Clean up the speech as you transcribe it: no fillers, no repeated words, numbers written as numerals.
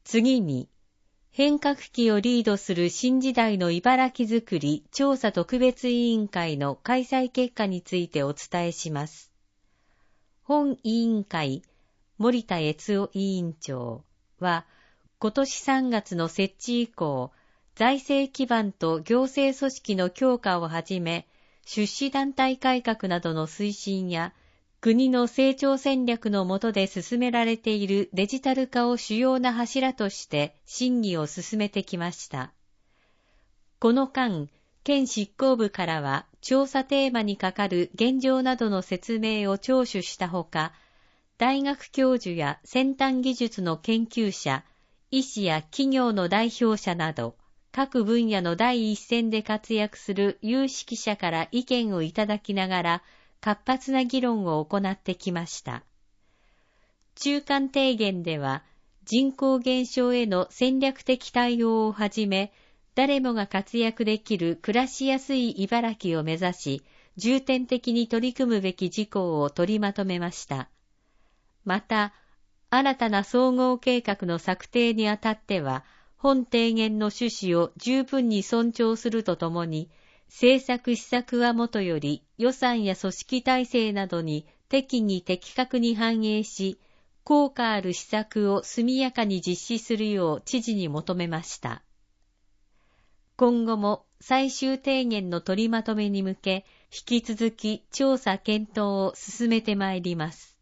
次に、変革期をリードする新時代の茨城づくり調査特別委員会の開催結果についてお伝えします。本委員会、森田悦夫委員長は、今年3月の設置以降、財政基盤と行政組織の強化をはじめ、出資団体改革などの推進や、国の成長戦略の下で進められているデジタル化を主要な柱として審議を進めてきました。この間、県執行部からは調査テーマにかかる現状などの説明を聴取したほか、大学教授や先端技術の研究者、医師や企業の代表者など、各分野の第一線で活躍する有識者から意見をいただきながら、活発な議論を行ってきました。中間提言では、人口減少への戦略的対応をはじめ、誰もが活躍できる暮らしやすい茨城を目指し、重点的に取り組むべき事項を取りまとめました。また、新たな総合計画の策定にあたっては、本提言の趣旨を十分に尊重するとともに、政策施策はもとより予算や組織体制などに適宜的確に反映し、効果ある施策を速やかに実施するよう知事に求めました。今後も最終提言の取りまとめに向け、引き続き調査検討を進めてまいります。